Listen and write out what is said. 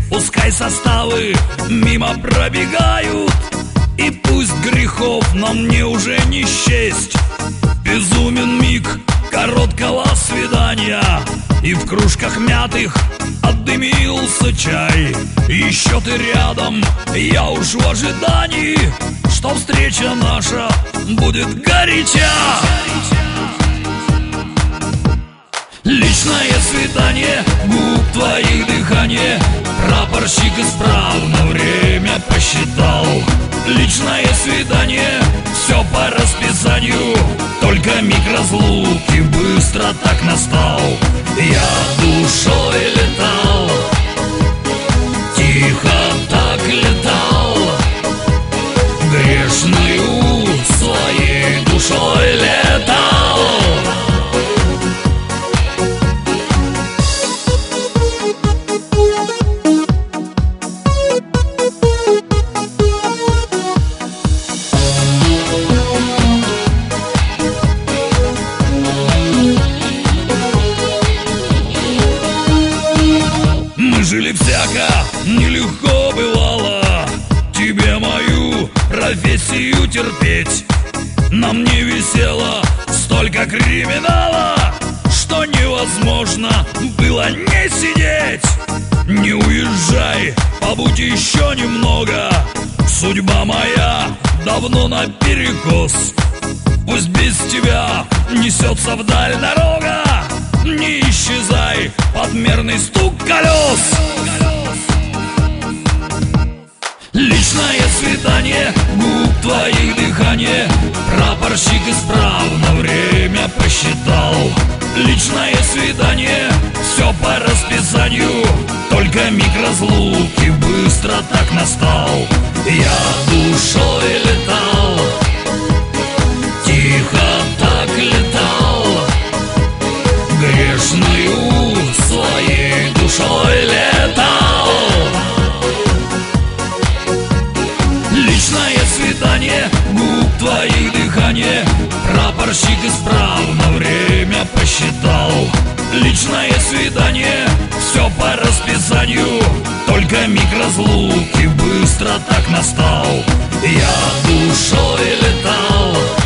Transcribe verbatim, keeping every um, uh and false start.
Пускай составы мимо пробегают, и пусть грехов нам мне уже не счесть. Безумен миг короткого свидания, и в кружках мятых отдымился чай. Еще ты рядом, я уж в ожидании, что встреча наша будет горяча. Личное свидание, губ твоих дыхание, прапорщик исправно время посчитал. Личное свидание, все по расписанию, только миг разлуки быстро так настал. Я душой летал, тихо так летал, грешную своей душой летал. Жили всяко, нелегко бывало тебе мою профессию терпеть. Нам не висело столько криминала, что невозможно было не сидеть. Не уезжай, побудь еще немного, судьба моя давно наперекос. Пусть без тебя несется вдаль дорога, не исчезай под мерный стук колес. Личное свидание, губ твоих дыхание, прапорщик исправно время посчитал. Личное свидание, все по расписанию, только миг разлуки быстро так настал. Я душой летал, тихо так летал, грешную своей душой летал. Личное свидание, губ твоих дыхание, прапорщик исправно время посчитал. Личное свидание, все по расписанию, только миг разлуки быстро так настал. Я душой летал,